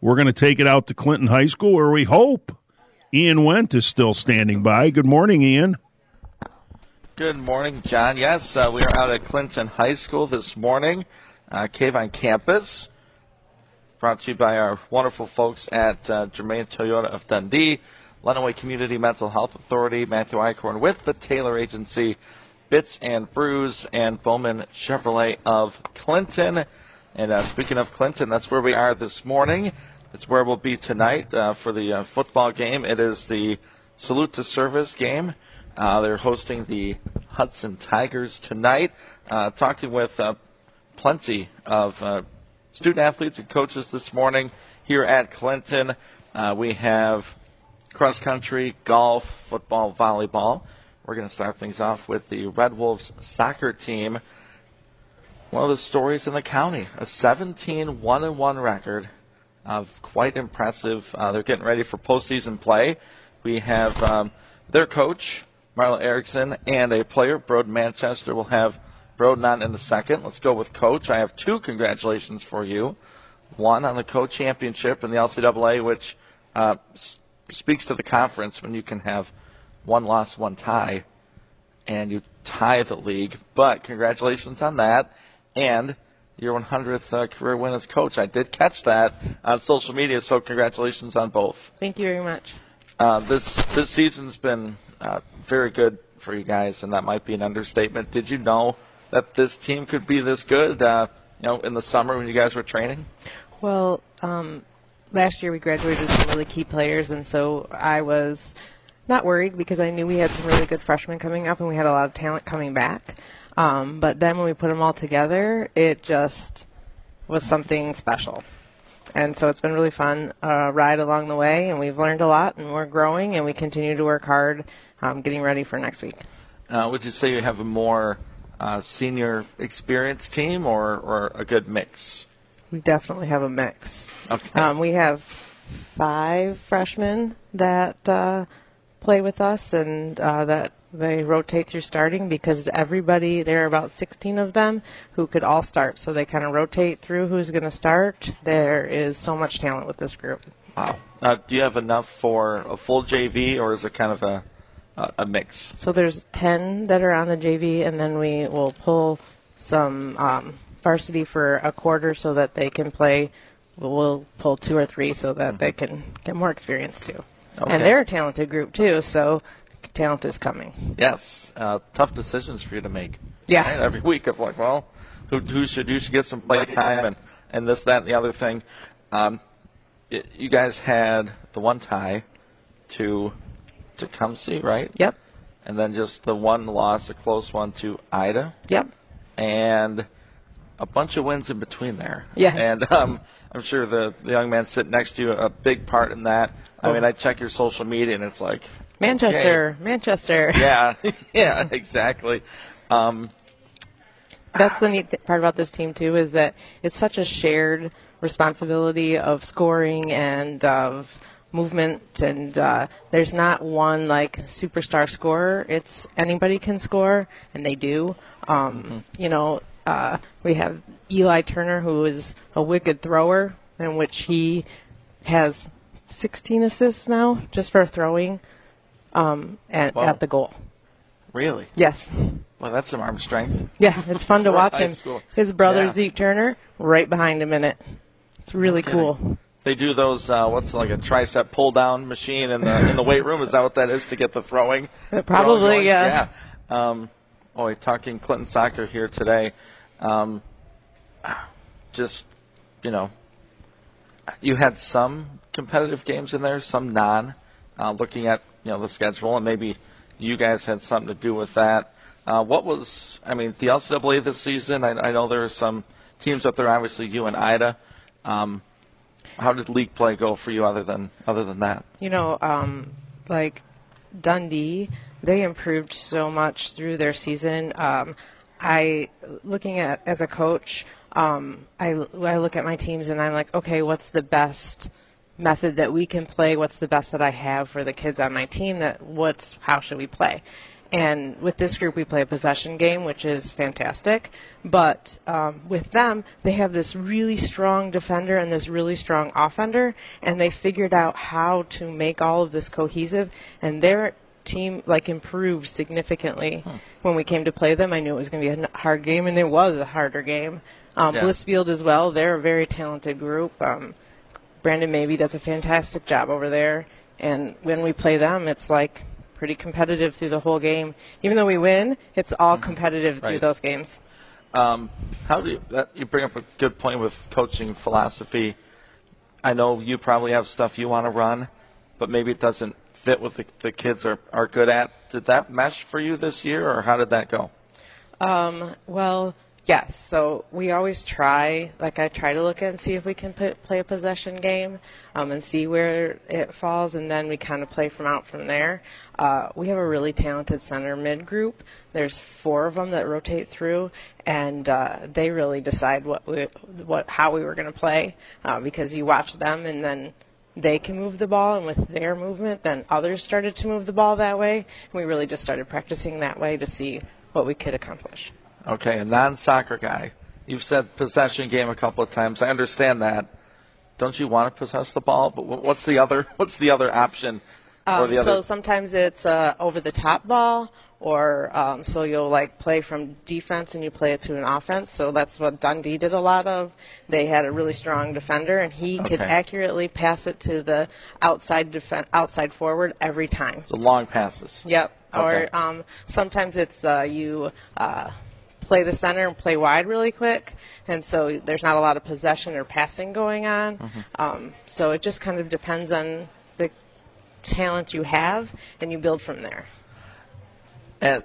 We're going to take it out to Clinton High School, where we hope Ian Wendt is still standing by. Good morning, Ian. Good morning, John. Yes, we are out at Clinton High School this morning, Cave on campus. Brought to you by our wonderful folks at Germain Toyota of Dundee, Lenawee Community Mental Health Authority, Matthew Eichhorn with the Taylor Agency, Bits and Brews, and Bowman Chevrolet of Clinton. And speaking of Clinton, that's where we are this morning. It's where we'll be tonight for the football game. It is the Salute to Service game. They're hosting the Hudson Tigers tonight. Talking with plenty of student athletes and coaches this morning here at Clinton. We have cross country, golf, football, volleyball. We're going to start things off with the Red Wolves soccer team. One of the stories in the county, a 17-1-1 record, quite impressive. They're getting ready for postseason play. We have their coach, Marla Erickson, and a player, Broden Manchester. We'll have Broden on in a second. Let's go with Coach. I have two congratulations for you. One on the co-championship in the LCAA, which speaks to the conference when you can have one loss, one tie, and you tie the league. But congratulations on that. And your 100th career win as coach. I did catch that on social media, so congratulations on both. Thank you very much. This season's been very good for you guys, and that might be an understatement. Did you know that this team could be this good, in the summer when you guys were training? Well, last year we graduated some really key players, and so I was not worried because I knew we had some really good freshmen coming up and we had a lot of talent coming back. But then when we put them all together, it just was something special. And so it's been really fun ride along the way, and we've learned a lot, and we're growing, and we continue to work hard getting ready for next week. Would you say you have a more senior experienced team or a good mix? We definitely have a mix. Okay. We have 5 freshmen that play with us, and that they rotate through starting because there are about 16 of them who could all start. So they kind of rotate through who's going to start. There is so much talent with this group. Wow. Do you have enough for a full JV, or is it kind of a mix? So there's 10 that are on the JV, and then we will pull some varsity for a quarter so that they can play. We'll pull 2 or 3 so that they can get more experience too. Okay. And they're a talented group too, so talent is coming. Yes. Tough decisions for you to make. Yeah. Right? Every week of who should get some play time and this, that, and the other thing. You guys had the one tie to Tecumseh, right? Yep. And then just the one loss, a close one to Ida. Yep. And a bunch of wins in between there. Yes. And I'm sure the young man sitting next to you, a big part in that. I mean, I check your social media, and it's like, Manchester. Yeah, yeah, exactly. That's the neat part about this team, too, is that it's such a shared responsibility of scoring and of movement, and there's not one, superstar scorer. It's anybody can score, and they do. We have Eli Turner, who is a wicked thrower, in which he has 16 assists now just for throwing at the goal. Really? Yes. Well, that's some arm strength. Yeah, it's fun to watch him. School. His brother, Zeke Turner, right behind him in it. It's really cool. They do those, what's like a tricep pull-down machine in the weight room? Is that what that is to get the throwing? Probably, yeah. Talking Clinton soccer here today. You had some competitive games in there, some non. Looking at the schedule, and maybe you guys had something to do with that. The LCAA this season? I know there are some teams up there. Obviously, you and Ida. How did league play go for you other than that? Dundee, they improved so much through their season. Looking at as a coach, I look at my teams and I'm like, okay, what's the best method that we can play? What's the best that I have for the kids on my team? How should we play? And with this group, we play a possession game, which is fantastic. But with them, they have this really strong defender and this really strong offender, and they figured out how to make all of this cohesive. And their team improved significantly when we came to play them. I knew it was going to be a hard game, and it was a harder game. Blissfield as well. They're a very talented group. Brandon Mabey does a fantastic job over there. And when we play them, it's pretty competitive through the whole game. Even though we win, it's all competitive through those games. How do you bring up a good point with coaching philosophy? I know you probably have stuff you want to run, but maybe it doesn't fit what the kids are good at. Did that mesh for you this year, or how did that go? Well, yes. So we always try, I try to look at and see if we can play a possession game and see where it falls, and then we kind of play from there. We have a really talented center mid group. There's 4 of them that rotate through, and they really decide how we were going to play because you watch them, and then they can move the ball, and with their movement, then others started to move the ball that way. And we really just started practicing that way to see what we could accomplish. Okay, a non-soccer guy. You've said possession game a couple of times. I understand that. Don't you want to possess the ball? But what's the other option? So sometimes it's over the top ball, or so you'll play from defense and you play it to an offense. So that's what Dundee did a lot of. They had a really strong defender, and he could accurately pass it to the outside forward every time. So long passes. Yep. Okay. Or sometimes it's you play the center and play wide really quick, and so there's not a lot of possession or passing going on. So it just kind of depends on the talent you have, and you build from there. And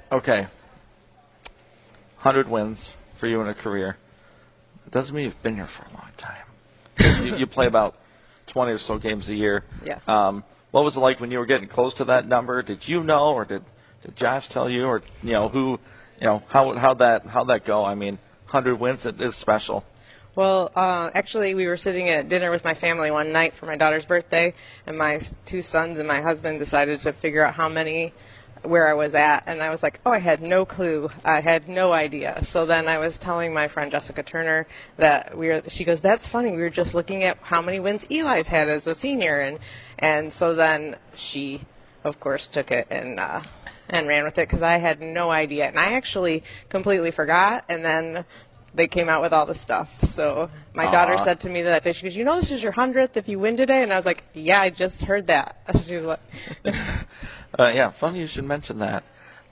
100 wins for you in a career. It doesn't mean you've been here for a long time. you play about 20 or so games a year. Yeah. What was it like when you were getting close to that number? Did you know, or did Josh tell you, or who? How'd that go? I mean, 100 wins is special. Well, actually, we were sitting at dinner with my family one night for my daughter's birthday, and my 2 sons and my husband decided to figure out where I was at, and I was like, I had no clue. I had no idea. So then I was telling my friend Jessica Turner that she goes, that's funny, we were just looking at how many wins Eli's had as a senior, and so then she, of course, took it and ran with it, because I had no idea, and I actually completely forgot, and then they came out with all the stuff. So my daughter said to me that day, she goes, this is your 100th if you win today? And I was like, yeah, I just heard that. She's like... Yeah, funny you should mention that.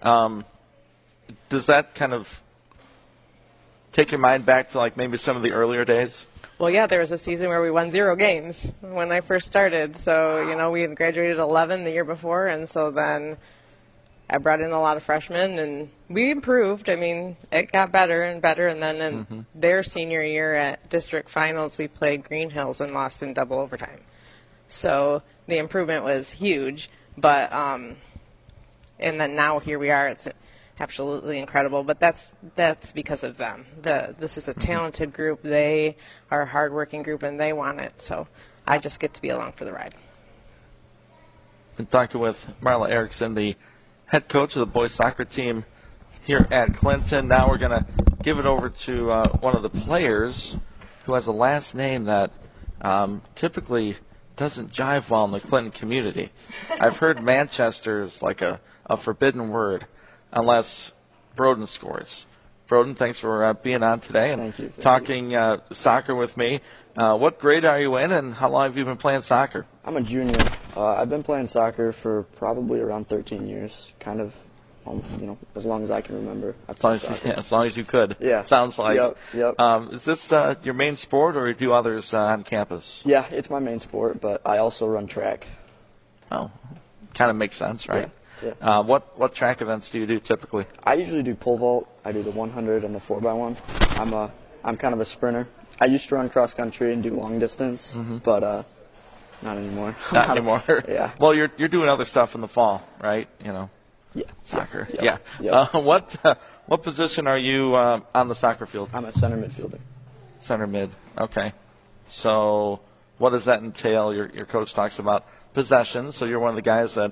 Does that kind of take your mind back to maybe some of the earlier days? Well, yeah, there was a season where we won 0 games when I first started. So, we had graduated 11 the year before, and so then I brought in a lot of freshmen, and we improved. I mean, it got better and better, and then in their senior year at district finals, we played Green Hills and lost in double overtime. So the improvement was huge, but and then now here we are. It's absolutely incredible, but that's because of them. This is a talented group. They are a hardworking group, and they want it. So I just get to be along for the ride. Been talking with Marla Erickson, the head coach of the boys soccer team here at Clinton. Now we're going to give it over to one of the players who has a last name that typically doesn't jive well in the Clinton community. I've heard Manchester is like a forbidden word unless Broden scores. Broden, thanks for being on today and talking soccer with me. What grade are you in, and how long have you been playing soccer? I'm a junior. I've been playing soccer for probably around 13 years, kind of, as long as I can remember. As long as you could. Yeah. Sounds like. Yep. Is this your main sport, or do others on campus? Yeah, it's my main sport, but I also run track. Oh, kind of makes sense, right? Yeah. What track events do you do typically? I usually do pole vault. I do the 100 and the 4x1. I'm kind of a sprinter. I used to run cross country and do long distance, but not anymore. Not anymore. Yeah. Well, you're doing other stuff in the fall, right? Yeah. Soccer. Yeah. What position are you on the soccer field? I'm a center midfielder. Center mid. Okay. So what does that entail? Your coach talks about possession. So you're one of the guys that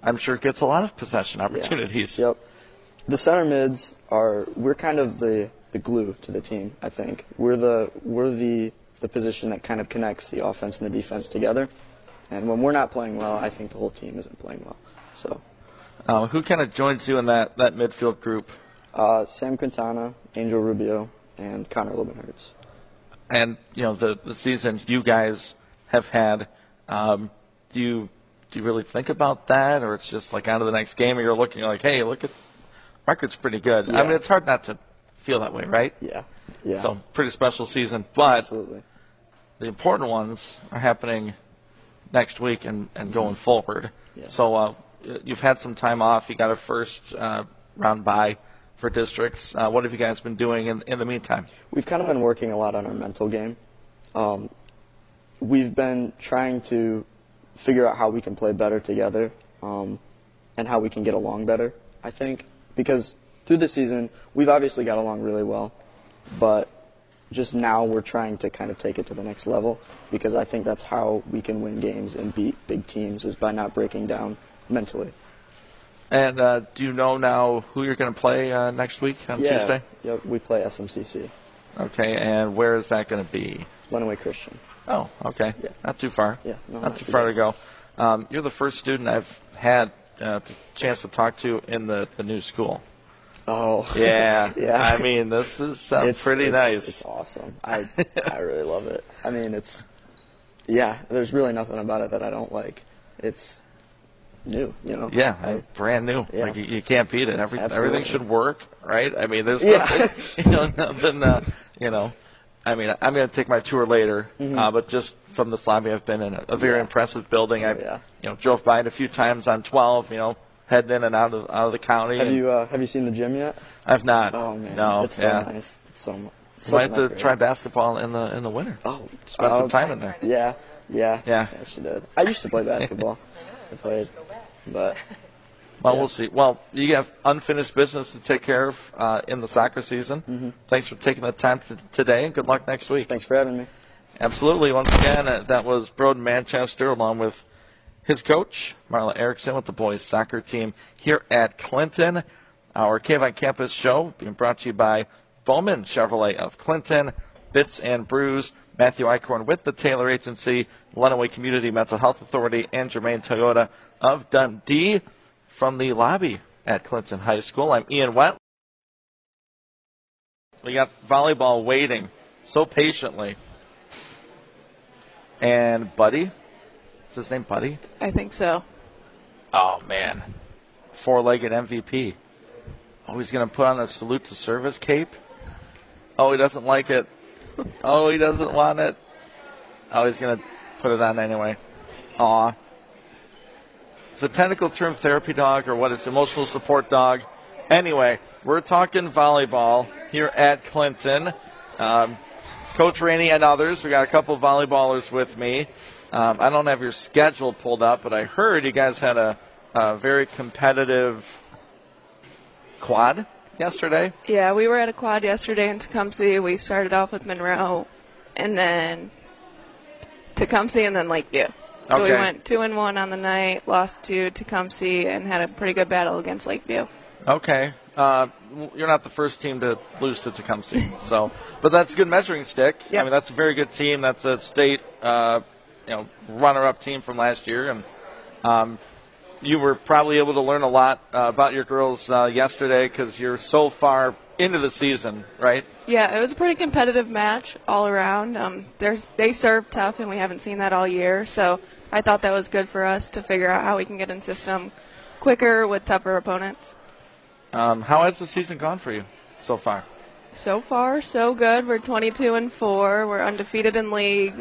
I'm sure gets a lot of possession opportunities. Yep. The center mids we're kind of the glue to the team, I think. We're the position that kind of connects the offense and the defense together. And when we're not playing well, I think the whole team isn't playing well. So, who kind of joins you in that midfield group? Sam Quintana, Angel Rubio, and Connor Lobenhertz. And the season you guys have had, do you really think about that, or it's just like on to the next game, and you're looking like, hey, look at record's pretty good. Yeah. I mean, it's hard not to feel that way, right? Yeah. So pretty special season, but Absolutely. the important ones are happening next week and going forward. Yeah. So you've had some time off. You got a first round bye for districts. What have you guys been doing in the meantime? We've kind of been working a lot on our mental game. We've been trying to figure out how we can play better together and how we can get along better, I think. Because through the season, we've obviously got along really well, but just now we're trying to kind of take it to the next level, because I think that's how we can win games and beat big teams, is by not breaking down mentally. And do you know now who you're going to play next week on Tuesday? Yep, we play SMCC. Okay, and where is that going to be? Lenawee Christian. Oh, okay. Yeah. Not too far. Yeah, no, not too far to go. You're the first student I've had the chance to talk to in the new school. Oh. Yeah. Yeah. I mean, this is pretty nice. It's awesome. I really love it. I mean, there's really nothing about it that I don't like. It's new, Yeah, brand new. Yeah. Like you can't beat it. Everything should work, right? I mean, there's Yeah. nothing, I mean, I'm going to take my tour later, but just from this lobby, I've been in a very impressive building. I drove by it a few times on 12, heading in and out of the county. Have you seen the gym yet? I've not. Oh man, no, it's so nice. It's so much. Might have to try basketball in the winter. Oh, spend some time in there. Yeah. She did. I used to play basketball. I played, but. Well, we'll see. Well, you have unfinished business to take care of in the soccer season. Mm-hmm. Thanks for taking the time today, and good luck next week. Thanks for having me. Absolutely. Once again, that was Broden Manchester along with his coach, Marla Erickson, with the boys soccer team here at Clinton. Our Cave on Campus show being brought to you by Bowman Chevrolet of Clinton, Bits and Brews, Matthew Eichhorn with the Taylor Agency, Lenawee Community Mental Health Authority, and Germain Toyota of Dundee. From the lobby at Clinton High School, I'm Ian Went. We got volleyball waiting so patiently. And Buddy? Is his name Buddy? I think so. Oh, man. Four-legged MVP. Oh, he's going to put on a salute to service cape? Oh, he doesn't like it. Oh, he doesn't want it. Oh, he's going to put it on anyway. Aw. It's a technical term, therapy dog, or what is emotional support dog. Anyway, we're talking volleyball here at Clinton. Coach Rainey and others. We got a couple of volleyballers with me. I don't have your schedule pulled up, but I heard you guys had a very competitive quad yesterday. Yeah, we were at a quad yesterday in Tecumseh. We started off with Monroe, and then Tecumseh, and then Lakeview. So we went 2-1 on the night, lost to Tecumseh, and had a pretty good battle against Lakeview. Okay. You're not the first team to lose to Tecumseh, but that's a good measuring stick. Yep. I mean, that's a very good team. That's a state, runner-up team from last year, and you were probably able to learn a lot about your girls yesterday because you're so far into the season, right? Yeah, it was a pretty competitive match all around. They serve tough, and we haven't seen that all year, so I thought that was good for us to figure out how we can get in system quicker with tougher opponents. How has the season gone for you so far? So far, so good. We're 22-4. We're undefeated in league.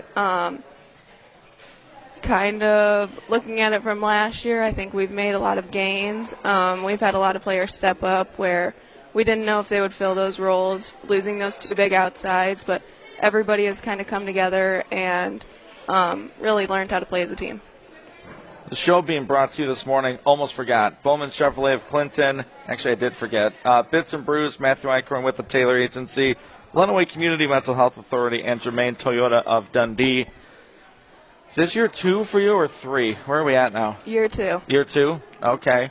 Kind of looking at it from last year, I think we've made a lot of gains. We've had a lot of players step up where we didn't know if they would fill those roles, losing those two big outsides, but everybody has kind of come together and really learned how to play as a team. The show being brought to you this morning, almost forgot. Bowman Chevrolet of Clinton. Actually, I did forget. Bits and Brews, Matthew Eichhorn with the Taylor Agency, Lenawee Community Mental Health Authority, and Germain Toyota of Dundee. Is this year 2 for you or 3? Where are we at now? Year 2. Year 2? Okay.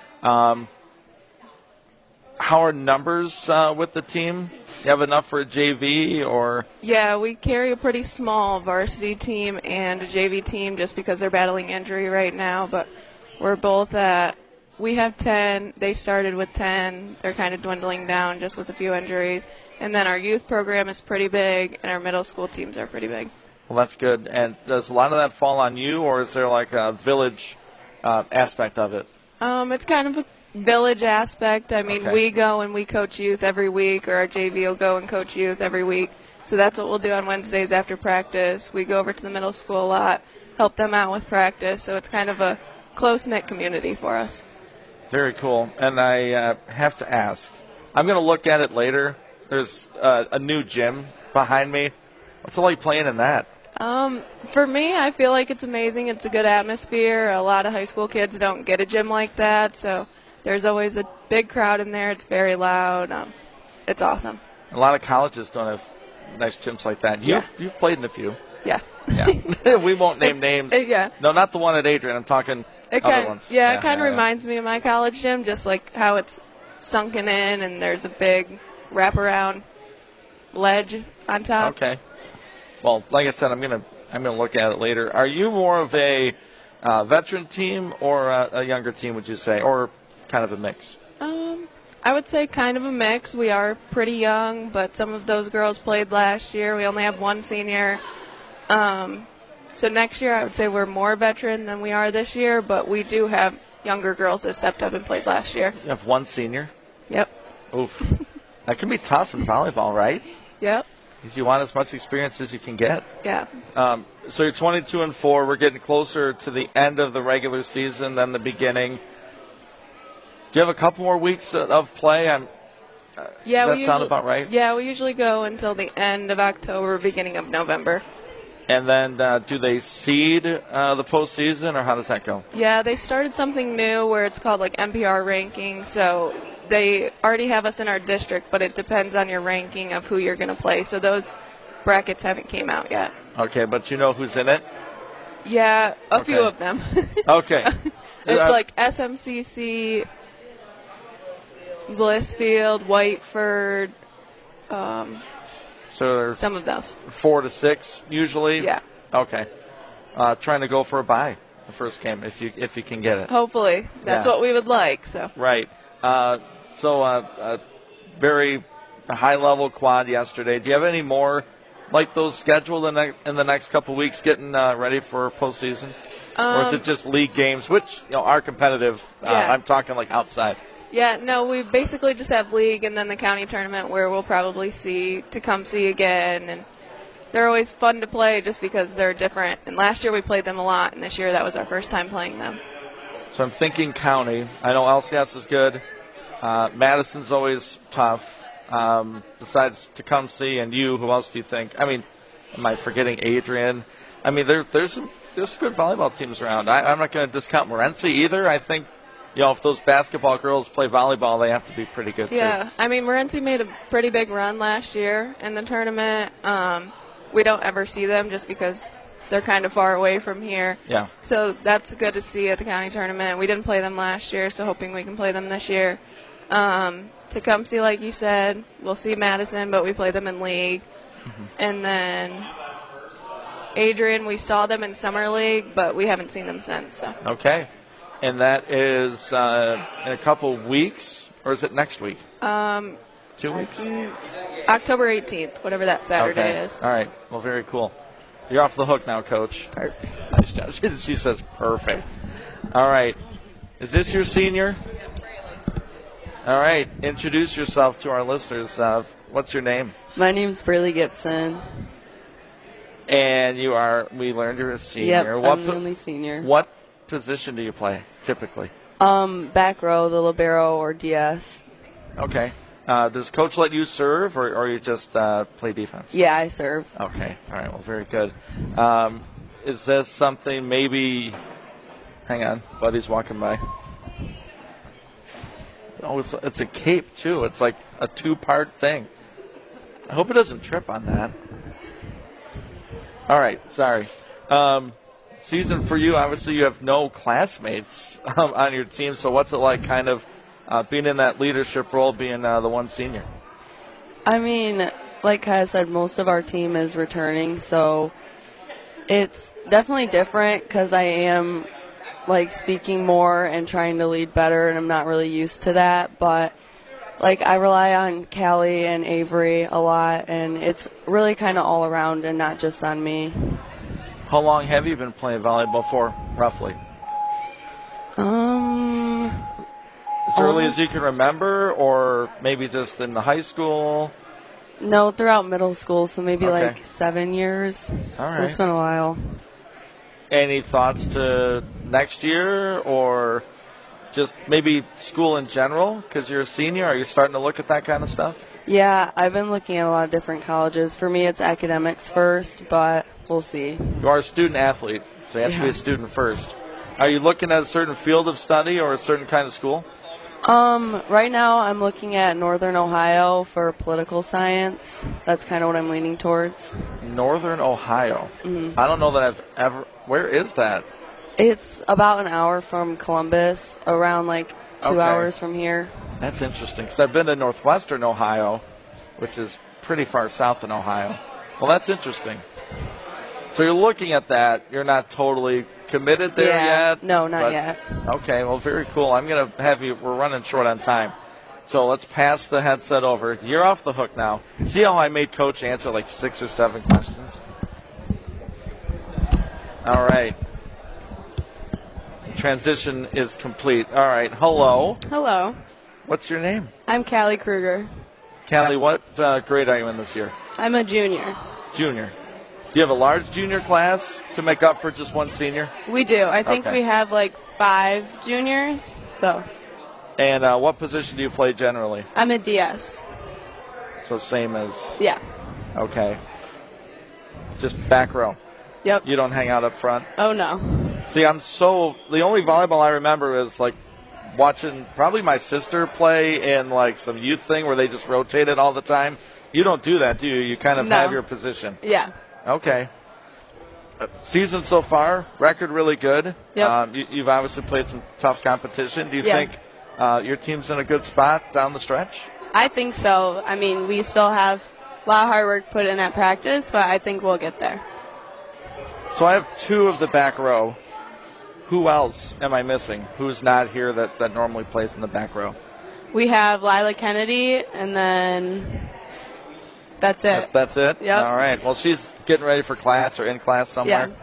How are numbers with the team? You have enough for a JV or? Yeah, we carry a pretty small varsity team and a JV team just because they're battling injury right now. But we're both at, we have 10. They started with 10. They're kind of dwindling down just with a few injuries. And then our youth program is pretty big, and our middle school teams are pretty big. Well, that's good. And does a lot of that fall on you, or is there like a village aspect of it? It's kind of a village aspect. I mean, Okay. we go and we coach youth every week, or our JV will go and coach youth every week. So that's what we'll do on Wednesdays after practice. We go over to the middle school a lot, help them out with practice. So it's kind of a close-knit community for us. Very cool. And I have to ask, I'm going to look at it later. There's a new gym behind me. What's it like playing in that? For me, I feel like it's amazing. It's a good atmosphere. A lot of high school kids don't get a gym like that, so there's always a big crowd in there. It's very loud. It's awesome. A lot of colleges don't have nice gyms like that. Yeah. You've played in a few. Yeah. Yeah. We won't name names. Yeah. No, not the one at Adrian. I'm talking other ones. It kind of reminds me of my college gym, just like how it's sunken in and there's a big wraparound ledge on top. Okay. Well, like I said, I'm gonna look at it later. Are you more of a veteran team or a younger team, would you say, or kind of a mix? I would say kind of a mix. We are pretty young, but some of those girls played last year. We only have one senior. So next year I would say we're more veteran than we are this year, but we do have younger girls that stepped up and played last year. You have one senior? Yep. Oof. That can be tough in volleyball, right? Yep. Because you want as much experience as you can get. Yeah. So you're 22-4. We're getting closer to the end of the regular season than the beginning. Do you have a couple more weeks of play? Yeah, does that sound about right? Yeah, we usually go until the end of October, beginning of November. And then do they seed the postseason, or how does that go? Yeah, they started something new where it's called like NPR ranking. So they already have us in our district, but it depends on your ranking of who you're going to play. So those brackets haven't came out yet. Okay, but you know who's in it? Yeah, a few Okay. of them. Okay. It's like SMCC, Blissfield, Whiteford, So there's some of those. 4 to 6 usually? Yeah. Okay. Trying to go for a bye the first game if you can get it. Hopefully. That's Yeah. what we would like. So Right. Very high-level quad yesterday. Do you have any more like those scheduled in the next couple weeks getting ready for postseason? Or is it just league games, which are competitive? Yeah. I'm talking like outside. Yeah, no, we basically just have league and then the county tournament where we'll probably see Tecumseh again. And they're always fun to play just because they're different. And last year we played them a lot, and this year that was our first time playing them. So I'm thinking county. I know LCS is good. Madison's always tough. Besides Tecumseh and you, who else do you think? I mean, am I forgetting Adrian? I mean, there's some good volleyball teams around. I'm not going to discount Morenci either. I think, if those basketball girls play volleyball, they have to be pretty good, Yeah, too. I mean, Morenci made a pretty big run last year in the tournament. We don't ever see them just because they're kind of far away from here. Yeah. So that's good to see at the county tournament. We didn't play them last year, so hoping we can play them this year. Tecumseh, like you said, we'll see Madison, but we play them in league. Mm-hmm. And then Adrian, we saw them in summer league, but we haven't seen them since. So. Okay. And that is in a couple weeks, or is it next week? 2 weeks? October 18th, whatever that Saturday Okay. is. All right. Well, very cool. You're off the hook now, Coach. She says perfect. All right. Is this your senior? All right. Introduce yourself to our listeners. What's your name? My name's Braylee Gibson. And we learned you're a senior. Yep, What I'm the only senior. What position do you play typically? Back row, the libero, or DS. Okay. Does Coach let you serve, or you just play defense? Yeah, I serve. Okay. All right. Well, very good. Is this something maybe – hang on. Buddy's walking by. Oh, it's a cape, too. It's like a two-part thing. I hope it doesn't trip on that. All right. Sorry. season for you. Obviously, you have no classmates on your team, so what's it like kind of being in that leadership role, being the one senior? I mean, like Kaya said, most of our team is returning, so it's definitely different because I am like speaking more and trying to lead better, and I'm not really used to that. But like I rely on Callie and Avery a lot, and it's really kind of all around and not just on me. How long have you been playing volleyball for, roughly? As early as you can remember, or maybe just in the high school? No, throughout middle school, so maybe Okay. like 7 years. All So right. it's been a while. Any thoughts to next year, or just maybe school in general? Because you're a senior, are you starting to look at that kind of stuff? Yeah, I've been looking at a lot of different colleges. For me, it's academics first, but we'll see. You are a student athlete, so you have to be Yeah. a student first. Are you looking at a certain field of study or a certain kind of school? Right now, I'm looking at Northern Ohio for political science. That's kind of what I'm leaning towards. Northern Ohio. Mm-hmm. I don't know that I've ever. Where is that? It's about an hour from Columbus, around like 2 Okay. hours from here. That's interesting, because I've been to Northwestern Ohio, which is pretty far south in Ohio. Well, that's interesting. So you're looking at that. You're not totally committed there Yeah. yet? No, not but- yet. Okay, well, very cool. I'm going to have you, we're running short on time. So let's pass the headset over. You're off the hook now. See how I made Coach answer like 6 or 7 questions? All right. Transition is complete. All right. Hello. Hello, What's your name? I'm Callie Kruger. Callie, what grade are you in this year? I'm a junior. Junior. Do you have a large junior class to make up for just one senior? We do. I think Okay. we have like 5 juniors. So And what position do you play generally? I'm a DS. So same as, Yeah. okay. Just back row. Yep. You don't hang out up front. Oh no. See, the only volleyball I remember is like watching probably my sister play in like some youth thing where they just rotated all the time. You don't do that, do you? You kind of No. have your position. Yeah. Okay. Season so far, record really good. Yep. You've obviously played some tough competition. Do you Yeah. think your team's in a good spot down the stretch? I think so. I mean, we still have a lot of hard work put in at practice, but I think we'll get there. So I have 2 of the back row. Who else am I missing? Who's not here that normally plays in the back row? We have Lila Kennedy, and then that's it. That's it? Yep. All right. Well, she's getting ready for class or in class somewhere.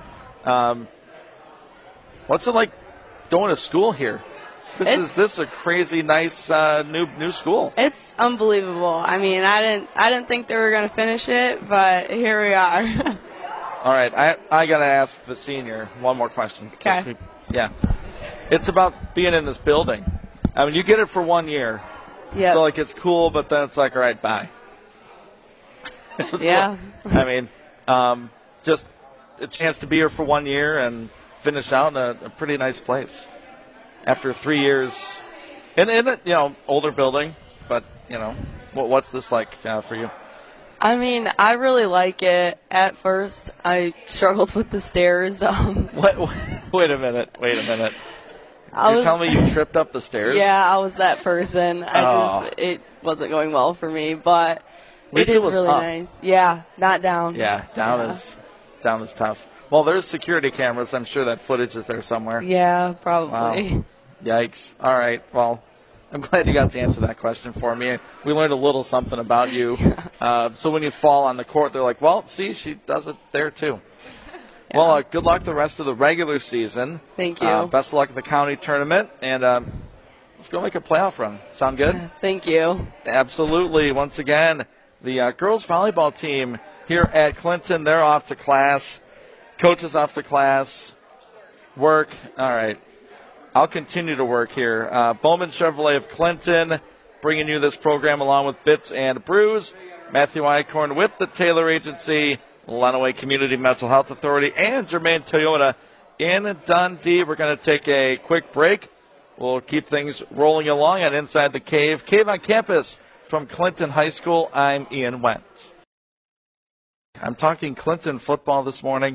What's it like going to school here? This is a crazy nice new school. It's unbelievable. I mean, I didn't think they were going to finish it, but here we are. All right. I got to ask the senior one more question. Okay. Yeah. It's about being in this building. I mean, you get it for 1 year. Yeah. So, like, it's cool, but then it's like, all right, bye. Yeah. I mean, just a chance to be here for 1 year and finish out in a pretty nice place after 3 years. In a, older building, but, what's this like for you? I mean, I really like it. At first, I struggled with the stairs. Wait a minute. I You're was- telling me you tripped up the stairs? Yeah, I was that person. It wasn't going well for me, but least it it is was really up. nice. Yeah, not down. Yeah, down is tough. Well, there's security cameras. I'm sure that footage is there somewhere. Yeah, probably. Wow. Yikes. All right. Well, I'm glad you got to answer that question for me. We learned a little something about you. So when you fall on the court, they're like, well, see, she does it there too. Yeah. Well, good luck the rest of the regular season. Thank you. Best of luck at the county tournament. And let's go make a playoff run. Sound good? Thank you. Absolutely. Once again, the girls volleyball team here at Clinton, they're off to class. Coaches off to class. Work. All right. I'll continue to work here. Bowman Chevrolet of Clinton bringing you this program along with Bits and Brews. Matthew Eichhorn with the Taylor Agency, Lenawee Community Mental Health Authority, and Germain Toyota in Dundee. We're going to take a quick break. We'll keep things rolling along on Inside the Cave. Cave on Campus from Clinton High School. I'm Ian Wendt. I'm talking Clinton football this morning.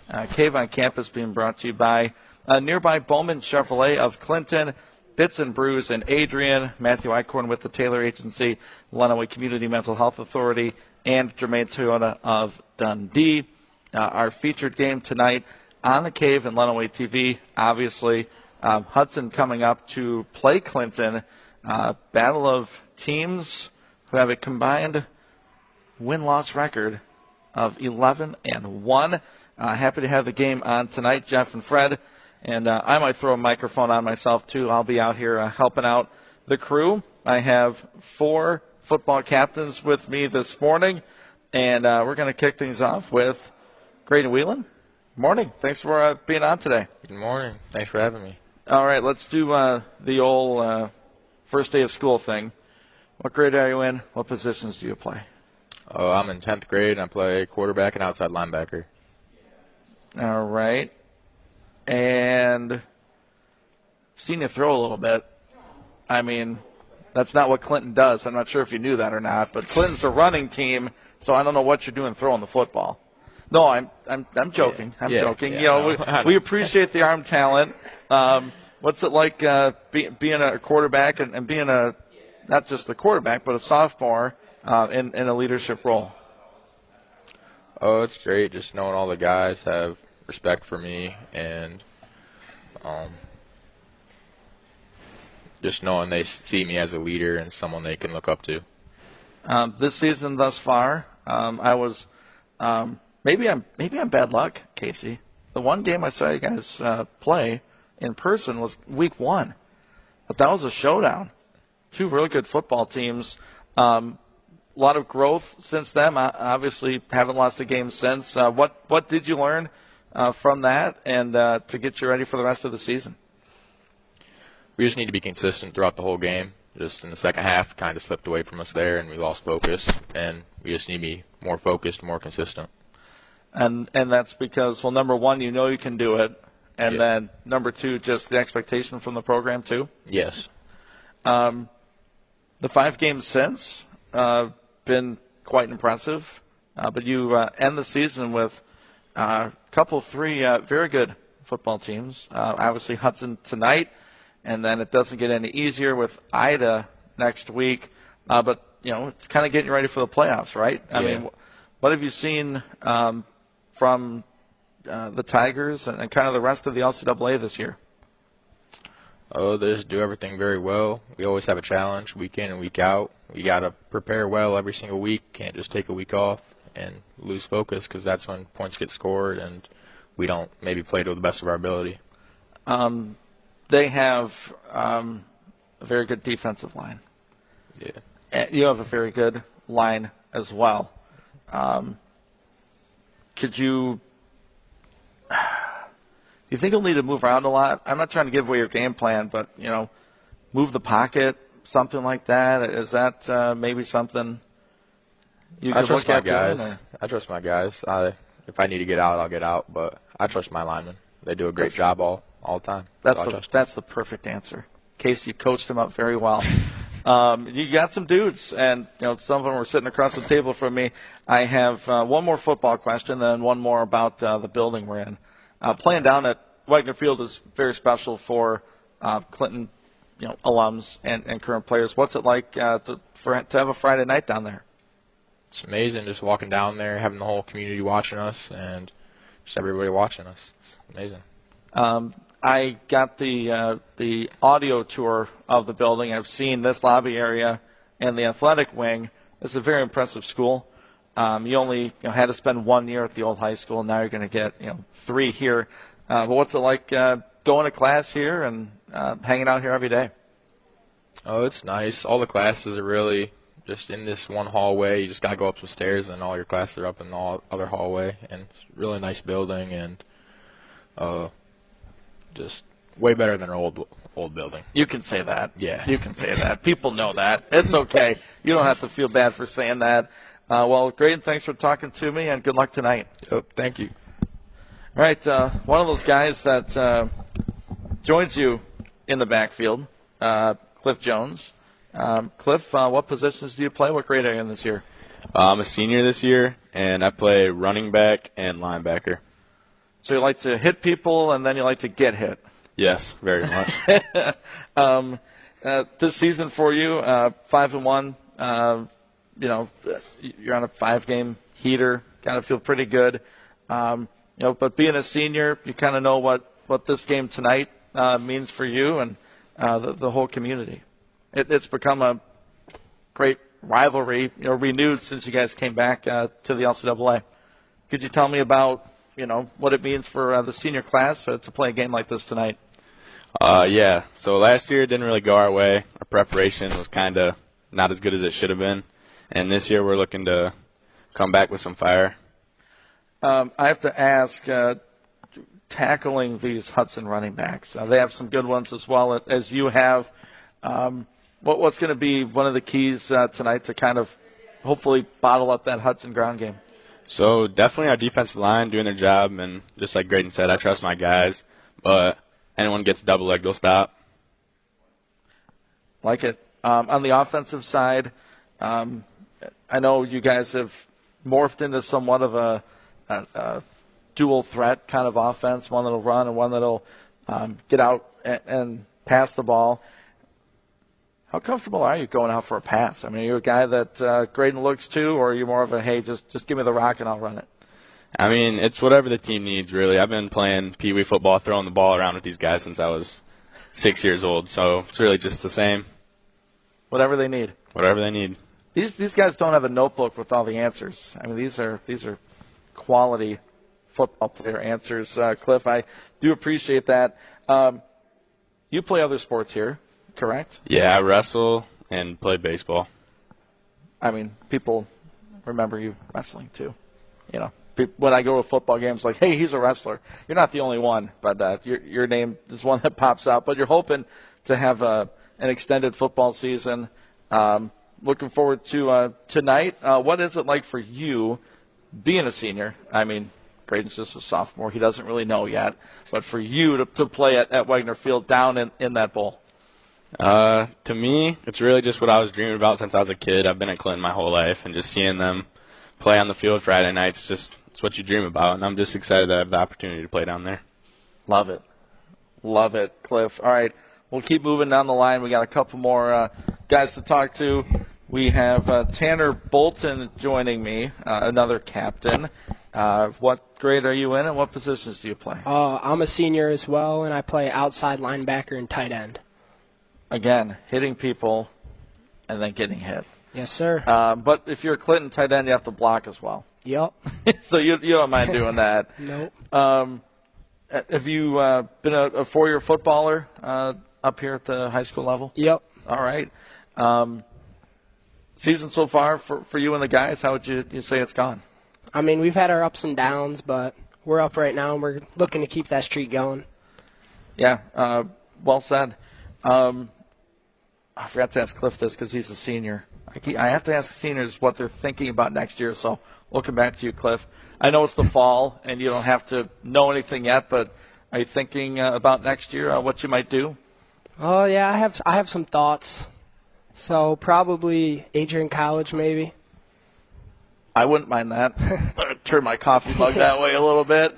Cave on Campus being brought to you by nearby Bowman Chevrolet of Clinton, Bits and Brews in Adrian, Matthew Eichhorn with the Taylor Agency, Lenawee Community Mental Health Authority, and Germain Toyota of Dundee. Our featured game tonight on the Cave and Lenawee TV, obviously. Hudson coming up to play Clinton. Battle of teams who have a combined win-loss record of 11-1. Happy to have the game on tonight, Jeff and Fred. And I might throw a microphone on myself, too. I'll be out here helping out the crew. I have 4 football captains with me this morning. And we're going to kick things off with Graydon Whelan. Morning. Thanks for being on today. Good morning. Thanks for having me. All right, let's do the old first day of school thing. What grade are you in? What positions do you play? Oh, I'm in 10th grade, and I play quarterback and outside linebacker. All right. And seen you throw a little bit. I mean, that's not what Clinton does. I'm not sure if you knew that or not, but Clinton's a running team, so I don't know what you're doing throwing the football. No, I'm joking. I'm joking. Yeah, you know, we appreciate the arm talent. What's it like being a quarterback and being not just the quarterback, but a sophomore in a leadership role? Oh, it's great just knowing all the guys have respect for me and just knowing they see me as a leader and someone they can look up to. This season thus far, I was maybe I'm bad luck, Casey. The one game I saw you guys play in person was week 1, but that was a showdown. 2 really good football teams. A lot of growth since then. Obviously, haven't lost a game since. What did you learn from that, and to get you ready for the rest of the season? We just need to be consistent throughout the whole game. Just in the second half, kind of slipped away from us there, and we lost focus. And we just need to be more focused, more consistent. And that's because, well, number 1, you know you can do it, and then number 2, just the expectation from the program too. Yes. The 5 games since been quite impressive, but you end the season with a couple, 3 very good football teams. Obviously Hudson tonight, and then it doesn't get any easier with Ida next week. But you know, it's kind of getting ready for the playoffs, right? I mean, what have you seen from the Tigers and kind of the rest of the LCAA this year? Oh, they just do everything very well. We always have a challenge week in and week out. We got to prepare well every single week. Can't just take a week off and lose focus because that's when points get scored and we don't maybe play to the best of our ability. They have a very good defensive line. Yeah. And you have a very good line as well. Could you – do you think you'll need to move around a lot? I'm not trying to give away your game plan, but, you know, move the pocket, something like that. Is that maybe something you could look at doing? I trust my guys. If I need to get out, I'll get out, but I trust my linemen. They do a great job all the time. That's the perfect answer. Casey, you coached them up very well. You got some dudes, and you know some of them are sitting across the table from me. I have one more football question, then one more about the building we're in. Playing down at Wagner Field is very special for Clinton, you know, alums and current players. What's it like to have a Friday night down there? It's amazing just walking down there, having the whole community watching us, and just everybody watching us. It's amazing. I got the audio tour of the building. I've seen this lobby area and the athletic wing. It's a very impressive school. You only had to spend 1 year at the old high school, and now you're going to get 3 here. But what's it like going to class here and hanging out here every day? Oh, it's nice. All the classes are really just in this one hallway. You just got to go up some stairs, and all your classes are up in the other hallway. And it's a really nice building, and just way better than our old building. You can say that. Yeah. You can say that. People know that. It's okay. You don't have to feel bad for saying that. Well, great. Thanks for talking to me, and good luck tonight. Oh, thank you. All right. One of those guys that joins you in the backfield, Cliff Jones. Cliff, what positions do you play? What grade are you in this year? I'm a senior this year, and I play running back and linebacker. So you like to hit people, and then you like to get hit. Yes, very much. This season for you, 5-1. You're on a 5-game heater. Kind of feel pretty good. But being a senior, you kind of know what this game tonight means for you and the whole community. It's become a great rivalry, renewed since you guys came back to the LCAA. Could you tell me about what it means for the senior class to play a game like this tonight? Yeah. So last year it didn't really go our way. Our preparation was kind of not as good as it should have been, and this year we're looking to come back with some fire. I have to ask, tackling these Hudson running backs, they have some good ones as well as you have. What's going to be one of the keys tonight to kind of hopefully bottle up that Hudson ground game? So definitely our defensive line doing their job, and just like Graydon said, I trust my guys, but anyone gets double-legged, they'll stop. Like it. On the offensive side, I know you guys have morphed into somewhat of a dual threat kind of offense, one that'll run and one that'll get out and pass the ball. How comfortable are you going out for a pass? I mean, are you a guy that Graydon looks to, or are you more of a, hey, just give me the rock and I'll run it? I mean, it's whatever the team needs, really. I've been playing Pee Wee football, throwing the ball around with these guys since I was 6 years old, so it's really just the same. Whatever they need. Whatever they need. These guys don't have a notebook with all the answers. I mean, these are quality football player answers. Cliff, I do appreciate that. You play other sports here, correct? Yeah, I wrestle and play baseball. I mean, people remember you wrestling too. When I go to football games, like, hey, he's a wrestler. You're not the only one, but your name is one that pops out. But you're hoping to have an extended football season. Looking forward to tonight. What is it like for you being a senior? I mean, Graydon's just a sophomore. He doesn't really know yet. But for you to play at Wagner Field down in that bowl? To me, it's really just what I was dreaming about since I was a kid. I've been at Clinton my whole life, and just seeing them play on the field Friday nights, it's what you dream about. And I'm just excited that I have the opportunity to play down there. Love it. Love it, Cliff. All right, we'll keep moving down the line. We got a couple more guys to talk to. We have Tanner Bolton joining me, another captain. What grade are you in, and what positions do you play? I'm a senior as well, and I play outside linebacker and tight end. Again, hitting people and then getting hit. Yes, sir. But if you're a Clinton tight end, you have to block as well. Yep. So you don't mind doing that. Nope. Have you been a four-year footballer up here at the high school level? Yep. All right. Season so far for you and the guys, how would you say it's gone? I mean, we've had our ups and downs, but we're up right now, and we're looking to keep that streak going. Yeah, well said. I forgot to ask Cliff this because he's a senior. I have to ask seniors what they're thinking about next year, so we'll come back to you, Cliff. I know it's the fall, and you don't have to know anything yet, but are you thinking about next year, what you might do? Oh, yeah, I have some thoughts. So probably Adrian College, maybe. I wouldn't mind that. Turn my coffee mug that way a little bit.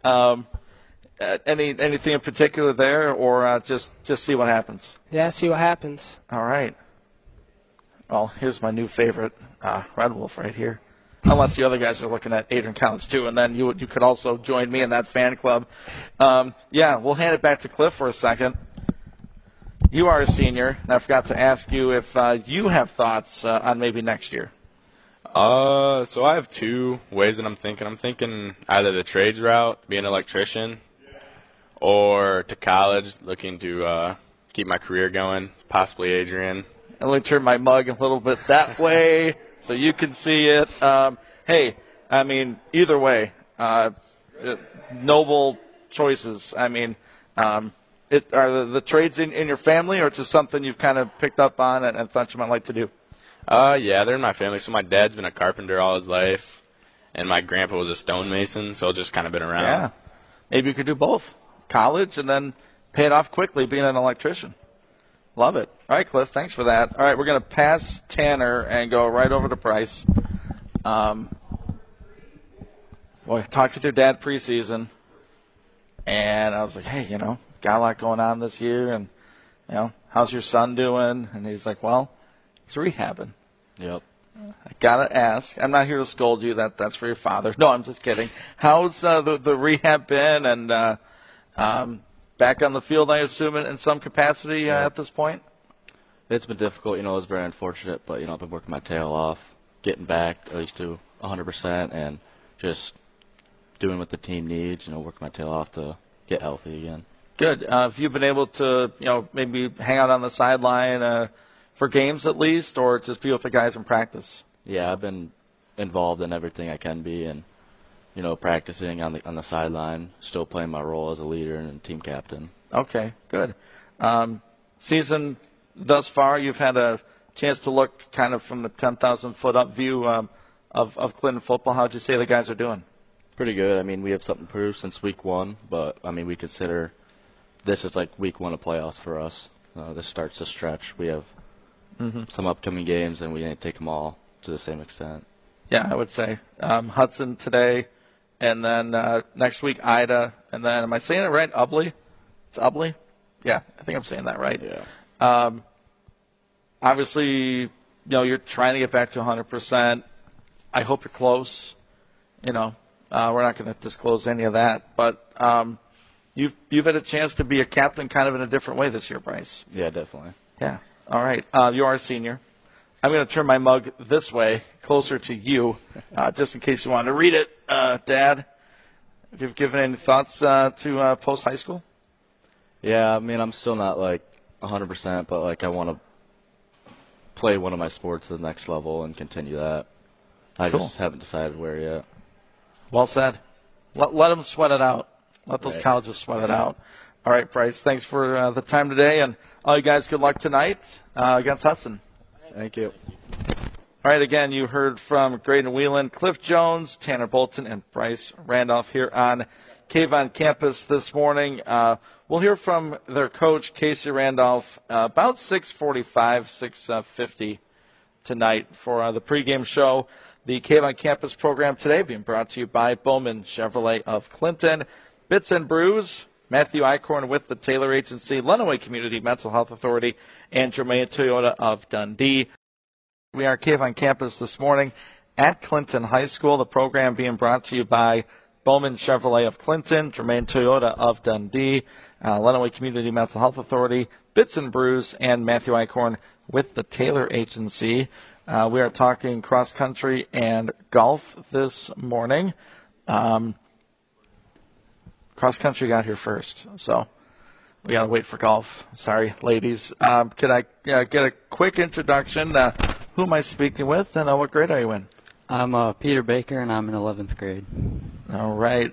Anything in particular there, or just see what happens? Yeah, see what happens. All right. Well, here's my new favorite, Red Wolf right here. Unless the other guys are looking at Adrian Collins too, and then you could also join me in that fan club. Yeah, we'll hand it back to Cliff for a second. You are a senior, and I forgot to ask you if you have thoughts on maybe next year. So I have two ways that I'm thinking. I'm thinking either the trades route, be an electrician, or to college, looking to keep my career going, possibly Adrian. And let me turn my mug a little bit that way so you can see it. Hey, I mean, either way, noble choices. I mean, are the trades in your family, or just something you've kind of picked up on and thought you might like to do? Yeah, they're in my family. So my dad's been a carpenter all his life, and my grandpa was a stonemason, so just kind of been around. Yeah, maybe you could do both, college and then pay it off quickly being an electrician. Love it. All right, Cliff, thanks for that. All right, we're going to pass Tanner and go right over to Price. Boy, talked with your dad preseason. And I was like, hey, got a lot going on this year, and how's your son doing? And he's like, well, he's rehabbing. Yep. I gotta ask. I'm not here to scold you. That's for your father. No, I'm just kidding. How's the rehab been? And back on the field, I assume, in some capacity at this point. It's been difficult. It was very unfortunate, but I've been working my tail off, getting back at least to 100%, and just doing what the team needs. Working my tail off to get healthy again. Good. Have you been able to, maybe hang out on the sideline for games at least, or just be with the guys in practice? Yeah, I've been involved in everything I can be, and practicing on the sideline, still playing my role as a leader and team captain. Okay, good. Season thus far, you've had a chance to look kind of from the 10,000-foot up view of Clinton football. How'd you say the guys are doing? Pretty good. I mean, we have something to prove since week 1, but we consider this is like week 1 of playoffs for us. This starts to stretch. We have some upcoming games, and we didn't take them all to the same extent. Yeah, I would say Hudson today, and then next week Ida, and then am I saying it right? Ubley? It's Ubley? Yeah, I think I'm saying that right. Yeah. Obviously, you're trying to get back to 100%. I hope you're close. We're not going to disclose any of that, but you've had a chance to be a captain kind of in a different way this year, Bryce. Yeah, definitely. Yeah. All right. You are a senior. I'm going to turn my mug this way, closer to you, just in case you want to read it, Dad. Have you given any thoughts to post-high school? Yeah, I'm still not 100%, but I want to play one of my sports to the next level and continue that. I just haven't decided where yet. Well said. Let them sweat it out. Let those colleges sweat it out. All right, Bryce, thanks for the time today. And all you guys, good luck tonight against Hudson. Thank you. All right, again, you heard from Graydon Whelan, Cliff Jones, Tanner Bolton, and Bryce Randolph here on Cave on Campus this morning. We'll hear from their coach, Casey Randolph, about 6:45, 6:50 tonight for the pregame show. The Cave on Campus program today being brought to you by Bowman Chevrolet of Clinton, Bits and Brews, Matthew Eichhorn with the Taylor Agency, Lenawee Community Mental Health Authority, and Germain Toyota of Dundee. We are Cave on Campus this morning at Clinton High School. The program being brought to you by Bowman Chevrolet of Clinton, Germain Toyota of Dundee, Lenawee Community Mental Health Authority, Bits and Brews, and Matthew Eichhorn with the Taylor Agency. We are talking cross country and golf this morning. Cross country got here first, so we got to wait for golf. Sorry, ladies. Could I get a quick introduction? Who am I speaking with, and what grade are you in? I'm Peter Baker, and I'm in 11th grade. All right.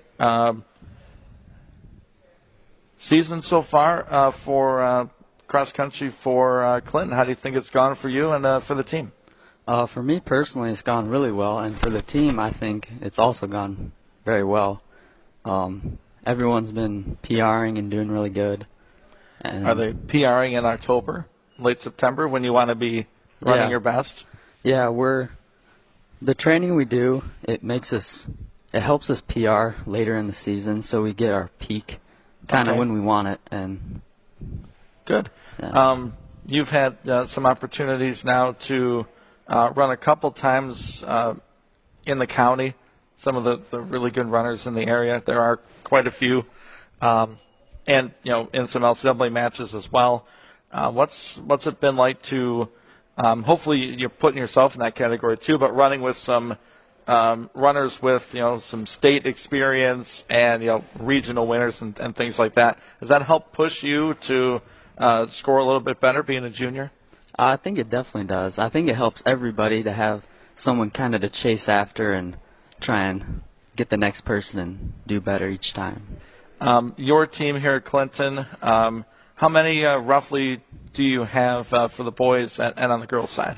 Season so far for cross country for Clinton. How do you think it's gone for you and for the team? For me personally, it's gone really well, and for the team, I think it's also gone very well. Everyone's been PRing and doing really good. And are they PRing in October, late September, when you want to be running your best? Yeah, the training we do, it helps us PR later in the season, so we get our peak kind of when we want it. And good. Yeah. You've had some opportunities now to run a couple times in the county. Some of the really good runners in the area. There are quite a few, and in some LCW matches as well. What's it been like to? Hopefully, you're putting yourself in that category too, but running with some runners with some state experience and regional winners and things like that. Does that help push you to score a little bit better, being a junior? I think it definitely does. I think it helps everybody to have someone kind of to chase after and try and get the next person and do better each time. Your team here at Clinton, how many roughly do you have for the boys and on the girls' side?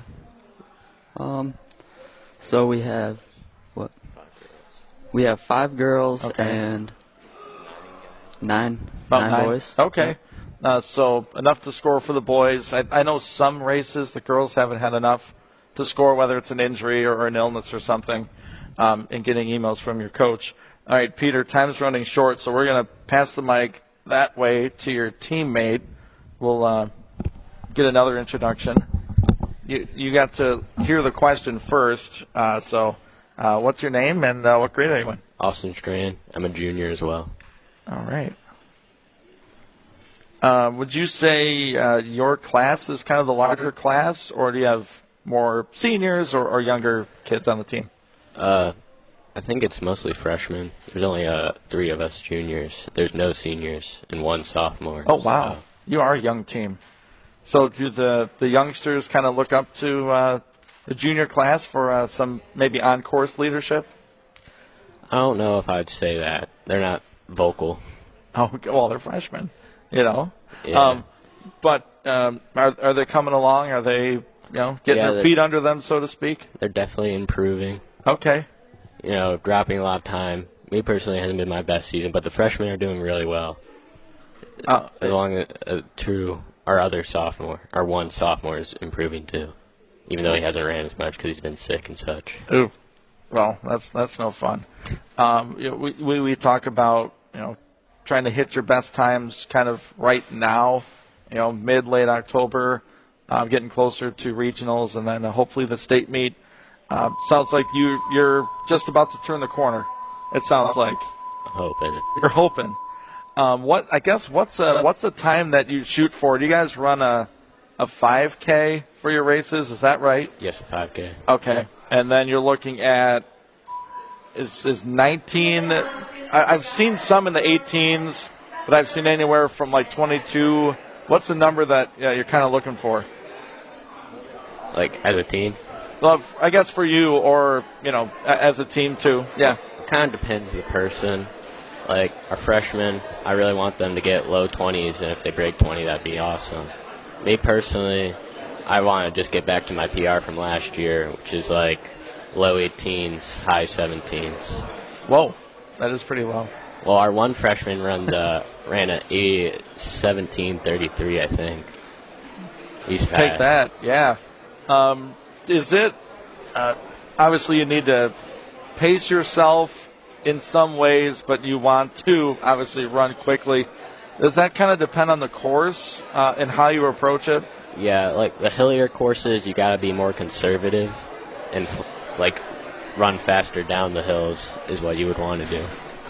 So we have We have 5 girls and 9 boys. Okay. So enough to score for the boys. I know some races the girls haven't had enough to score, whether it's an injury or an illness or something, and getting emails from your coach. All right, Peter, time's running short, so we're going to pass the mic that way to your teammate. We'll get another introduction. You got to hear the question first, so what's your name and what grade are you in? Austin Strand. I'm a junior as well. All right. Would you say your class is kind of the larger class, or do you have more seniors or younger kids on the team? I think it's mostly freshmen. There's only 3 of us juniors. There's no seniors and 1 sophomore. Oh, wow. You are a young team. So do the youngsters kind of look up to the junior class for some maybe on-course leadership? I don't know if I'd say that. They're not vocal. Oh, well, they're freshmen, you know. Yeah. But are they coming along? Are they getting their feet under them, so to speak? They're definitely improving. Okay. Dropping a lot of time. Me personally, it hasn't been my best season, but the freshmen are doing really well. Along to our other sophomore, our 1 sophomore is improving too, even though he hasn't ran as much because he's been sick and such. Ooh, well, that's no fun. We talk about trying to hit your best times kind of right now, mid-late October, getting closer to regionals, and then hopefully the state meet. Sounds like you're just about to turn the corner. It sounds like. I'm hoping. You're hoping. What's the time that you shoot for? Do you guys run a 5K for your races? Is that right? Yes, a 5K. Okay, and then you're looking at is 19. I've seen some in the 18s, but I've seen anywhere from like 22. What's the number that you're kind of looking for? Like as a team? Well, I guess for you or, as a team too. Yeah. It kind of depends on the person. Like our freshmen, I really want them to get low 20s, and if they break 20, that'd be awesome. Me personally, I want to just get back to my PR from last year, which is like low 18s, high 17s. Whoa, that is pretty low. Well, our 1 freshman ran a 17:33, I think. He's fast. Take that, yeah. Is it obviously you need to pace yourself in some ways, but you want to obviously run quickly. Does that kind of depend on the course and how you approach it? Yeah, like the hillier courses, you got to be more conservative and run faster down the hills is what you would want to do.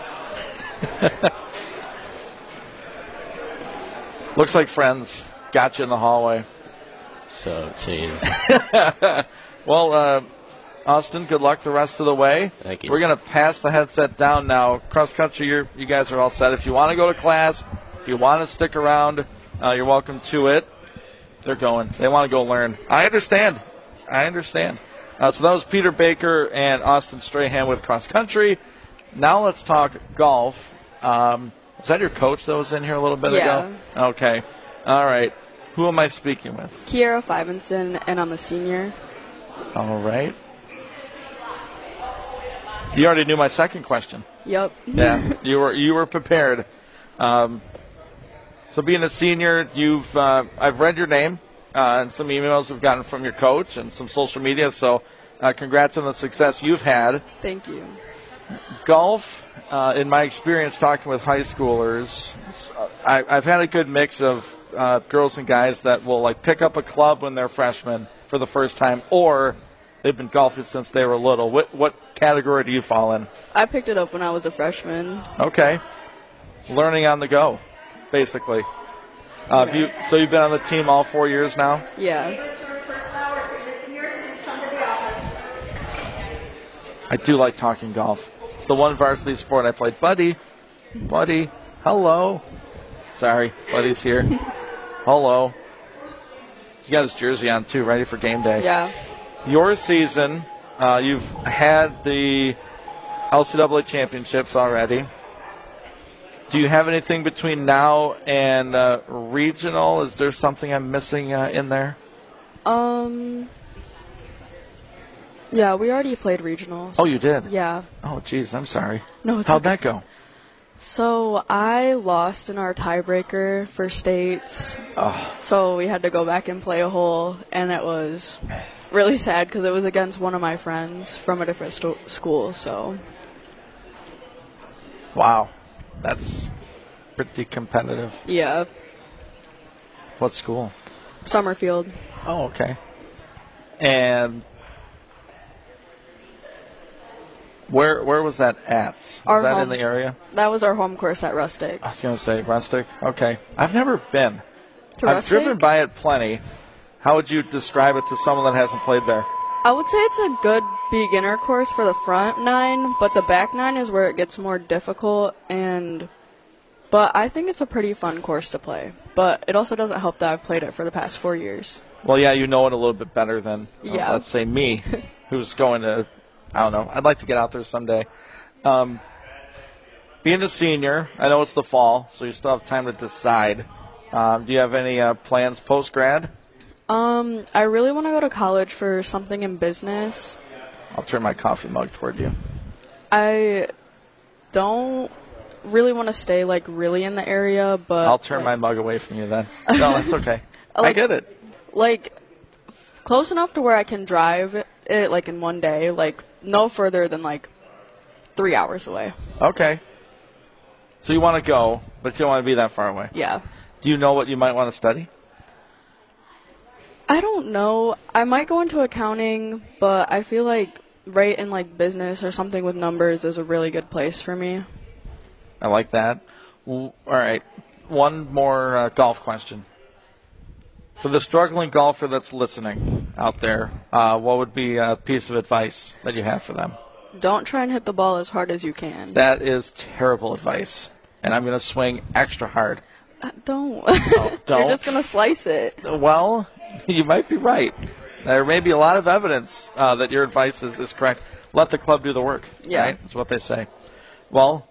Looks like friends got you in the hallway. So it seems. Well, Austin, good luck the rest of the way. Thank you. We're going to pass the headset down now. Cross country, you guys are all set. If you want to go to class, if you want to stick around, you're welcome to it. They're going. They want to go learn. I understand. So that was Peter Baker and Austin Strahan with cross country. Now let's talk golf. Is that your coach that was in here a little bit ago? Okay. All right. Who am I speaking with? Kiera Fivenson, and I'm a senior. All right. You already knew my second question. Yep. Yeah, you were prepared. So being a senior, I've read your name and some emails we've gotten from your coach and some social media. So congrats on the success you've had. Thank you. Golf, in my experience talking with high schoolers, I've had a good mix of girls and guys that will pick up a club when they're freshmen for the first time, or they've been golfing since they were little. What category do you fall in? I picked it up when I was a freshman. Okay. Learning on the go, basically. So you've been on the team all 4 years now? Yeah. I do like talking golf. It's the one varsity sport I played. Buddy, hello. Sorry, Buddy's here. Hello. He's got his jersey on, too, ready for game day. Yeah. Your season, you've had the LCAA championships already. Do you have anything between now and regional? Is there something I'm missing in there? Yeah, we already played regionals. Oh, you did? Yeah. Oh, geez, I'm sorry. No, it's How'd okay. that go? So I lost in our tiebreaker for states. Oh. So we had to go back and play a hole, and it was really sad because it was against one of my friends from a different school. So Wow. That's pretty competitive. Yeah. What school? Summerfield. Oh, okay. And where was that at? Was that in the area? That was our home course at Rustic. I was going to say Rustic. Okay. I've never been. To I've Rustic? driven by it plenty. How would you describe it to someone that hasn't played there? I would say it's a good beginner course for the front 9, but the back 9 is where it gets more difficult. But I think it's a pretty fun course to play. But it also doesn't help that I've played it for the past 4 years. Well, yeah, you know it a little bit better than, let's say, me, who's going to, I don't know, I'd like to get out there someday. Being a senior, I know it's the fall, so you still have time to decide. Do you have any plans post-grad? I really want to go to college for something in business. I'll turn my coffee mug toward you. I don't really want to stay, really in the area, but... I'll turn my mug away from you then. No, that's okay. I get it. Close enough to where I can drive it, in one day. No further than, 3 hours away. Okay. So you want to go, but you don't want to be that far away. Yeah. Do you know what you might want to study? I don't know. I might go into accounting, but I feel like right in business or something with numbers is a really good place for me. I like that. Well, all right. One more golf question. For the struggling golfer that's listening out there, what would be a piece of advice that you have for them? Don't try and hit the ball as hard as you can. That is terrible advice. And I'm going to swing extra hard. Don't. Oh, don't. You're just going to slice it. Well, you might be right. There may be a lot of evidence that your advice is correct. Let the club do the work. Yeah. Right? That's what they say. Well,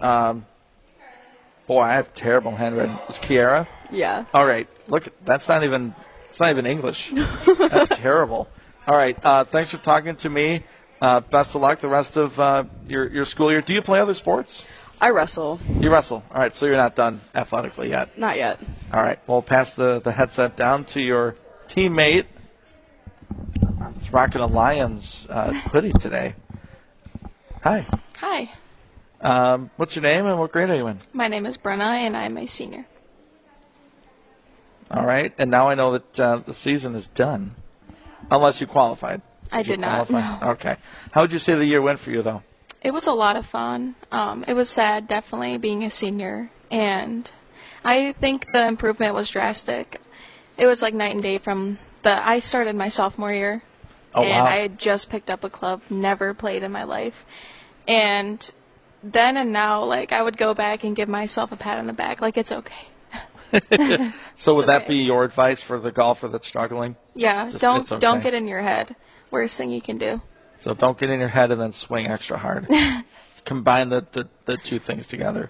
boy, I have terrible handwriting. It's Kiara? Yeah. All right. Look, it's not even English. That's terrible. All right. Thanks for talking to me. Best of luck the rest of your school year. Do you play other sports? I wrestle. You wrestle. All right, so you're not done athletically yet. Not yet. All right. We'll pass the headset down to your teammate. He's rocking a Lions hoodie today. Hi. Hi. What's your name and what grade are you in? My name is Brenna, and I'm a senior. All right. And now I know that the season is done, unless you qualified. I did not. No. Okay. How would you say the year went for you, though? It was a lot of fun. It was sad, definitely, being a senior. And I think the improvement was drastic. It was like night and day from I started my sophomore year. Oh, and wow. I had just picked up a club, never played in my life. And then and now, I would go back and give myself a pat on the back. It's okay. So would that be your advice for the golfer that's struggling? Yeah, Just, don't get in your head. Worst thing you can do. So don't get in your head and then swing extra hard. Combine the two things together.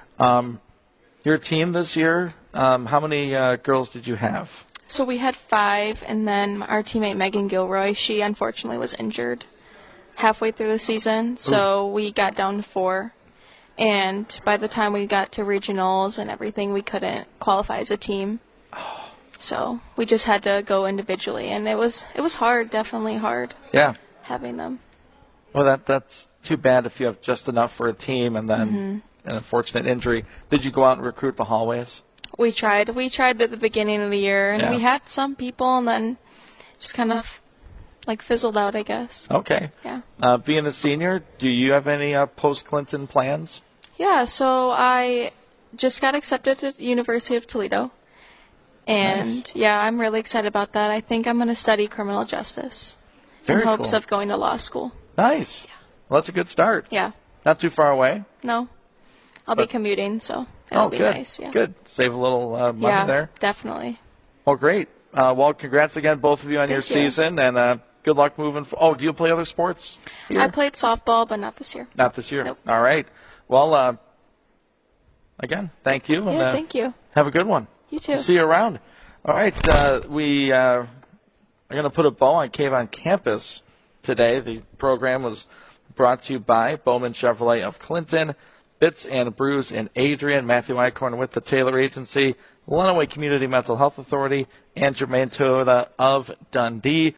Your team this year, how many girls did you have? So we had 5, and then our teammate Megan Gilroy, she unfortunately was injured halfway through the season, so we got down to 4. And by the time we got to regionals and everything, we couldn't qualify as a team. So we just had to go individually, and it was hard, definitely hard. Yeah. Having them. Well, that's too bad if you have just enough for a team and then an unfortunate injury. Did you go out and recruit the hallways? We tried. We tried at the beginning of the year, and we had some people, and then just kind of fizzled out, I guess. Okay. Yeah. Being a senior, do you have any post-Clinton plans? Yeah, so I just got accepted at the University of Toledo. And, Nice. yeah, I'm really excited about that. I think I'm going to study criminal justice Very in hopes cool. of going to law school. Nice. Well, that's a good start. Yeah. Not too far away. No. I'll be commuting, so it'll be good. nice. Yeah. Good. Save a little money Yeah, there. definitely. Well, great. Well, congrats again, both of you, on your Thank you. season, and good luck moving forward. Oh, do you play other sports here? I played softball, but not this year. Not this year. Nope. All right. Well, again, thank you. And, Yeah, thank you. Have a good one. You too. See you around. All right. We are going to put a bow on Cave on Campus today. The program was brought to you by Bowman Chevrolet of Clinton, Bits and Brews in Adrian, Matthew Eichhorn with the Taylor Agency, Lenawee Community Mental Health Authority, and Jermaine Toyota of Dundee.